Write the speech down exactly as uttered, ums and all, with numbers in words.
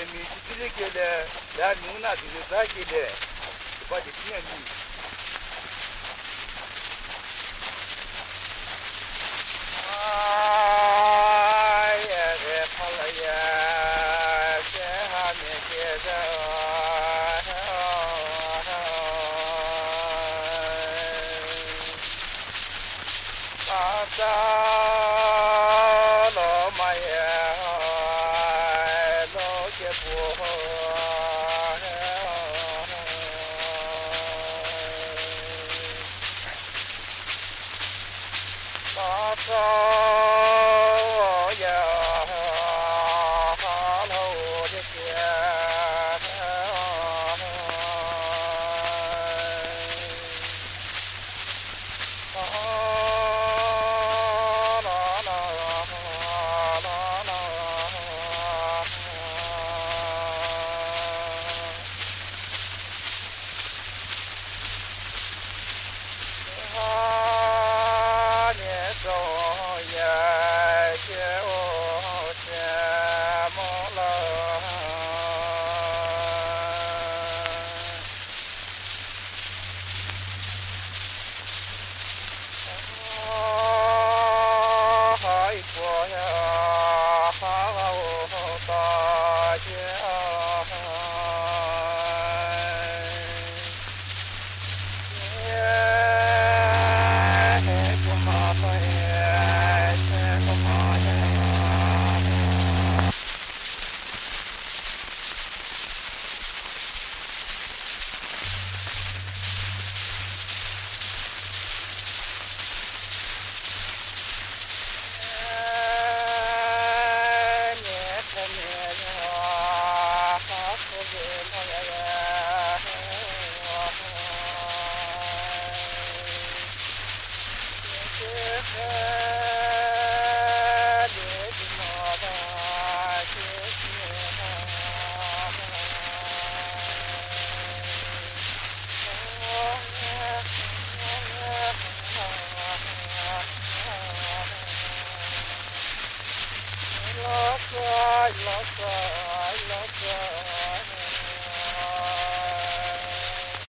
mi chile kele la nuna di da kele ba di tian ni ai re phala ya se ha me ke da ta lo ma ya lo ke po ta ta ya lo de ke Lost, lost, lost.